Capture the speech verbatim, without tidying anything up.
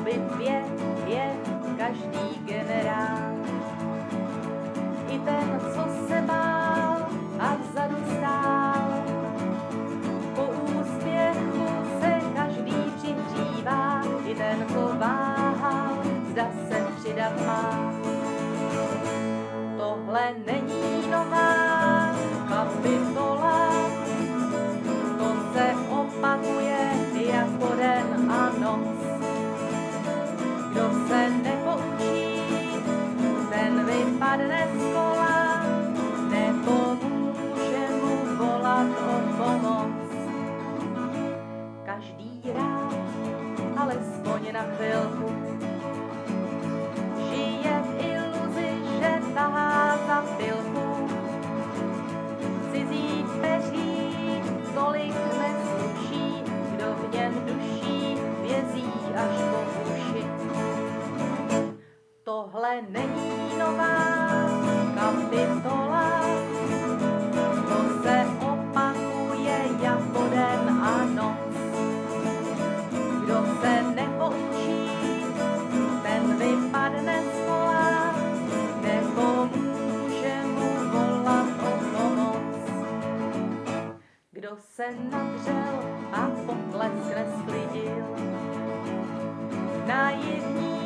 bitvě je každý generál. I ten, co se bál a vzadu stál. Po úspěchu se každý přihřívá, i ten, co váhal, zda se přidat má. Tohle není nová kapitola, to se opakuje jako den a noc. Kdo se nepoučí, ten vypadne z kola, nepomůže mu volat o pomoc. Každý rád, alespoň na chvilku, žije v iluzi, že tahá za pilku. Cizí peří tolik nesluší, kdo v něm duší vězí až po uši. Tohle není nová kapitola, to se opakuje jako den a noc. Kdo se nepoučí, ten vypadne z kola, nepomůže mu volat o pomoc. Kdo se nadřel a potlesk nesklidil, naivní